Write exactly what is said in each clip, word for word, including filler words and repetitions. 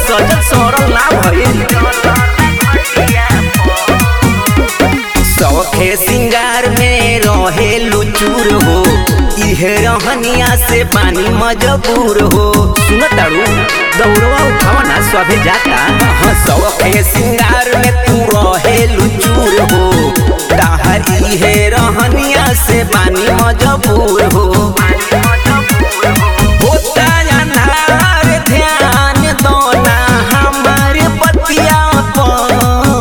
सजल सरल ना भइल। सौखे सिंगार में रहे लुचूर हो, इहे रहनिया से पानी मजबूर हो। सुन तारू दौड़वा उठावा ना सभे जाता। हाँ सौखे सिंगार में तू रहे लुचूर हो, ताहर इहे रहनिया से पानी मजबूर हो। होता अनार ध्यान दोना हमारे पतिया पर,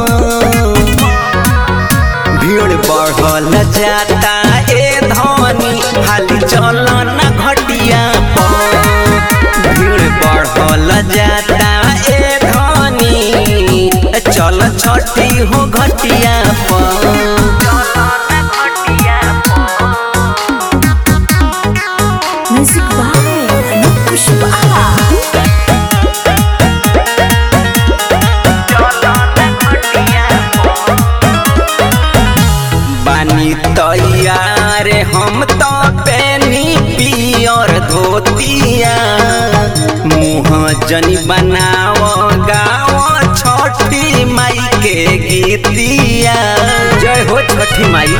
भीड़ बढ़ल जाता ए धनी हाली चल न घटिया पर। भीड़ बढ़ल जाता ए धनी चल छठी हो घटिया पर। बानी तैयार हम तो पेनी पियर धोतिया, मुँह जनी बनाव गाँव छठी माई के गीतिया। जय हो छठी माई।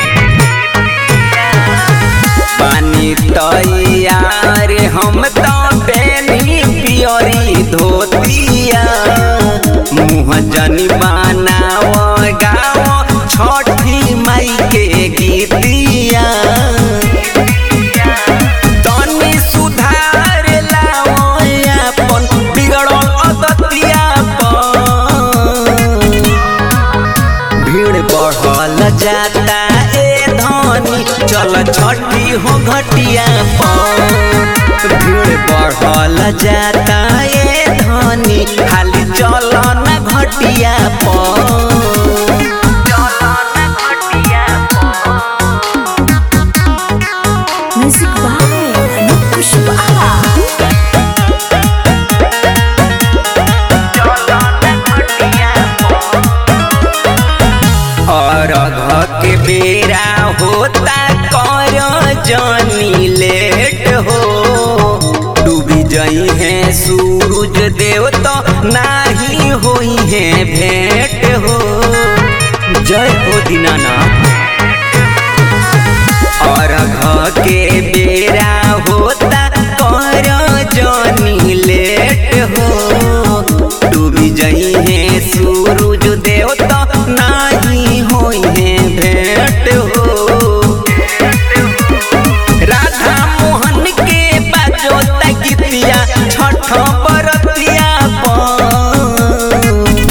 बानी तैयार हम तो पेनी पियरी धोतिया, मुँह जनी बनाव गाँव छठी माई के गीतिया। तनी सुधार लाओ अपन बिगड़ल अदतिया पर। भीड़ बढ़ल जाता ए धनी चल छठी हो घटिया पर। भीड़ बढ़ल जाता ए धनी हाली चल न घटिया पर। के बेरा होता कर जानी लेट हो, डूबी जाई है सूरज देव तो नाही होई है भेंट हो। जय हो दीनानाथ। और घर के बेरा होता कर जानी लेट हो, डूबी जाई है सूरज देव तो नाही होई है भेंट हो। राधा मोहन के बाजो तकितिया छठ बरतिया पर।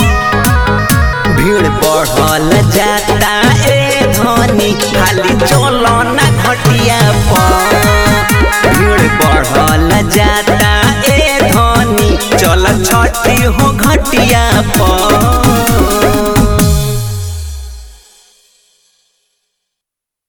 भीड़ बढ़ल जाता ए धनी हाली चल न घटिया पर। भीड़ बढ़ल जाता ए धनी चल छठी हो घटिया पर।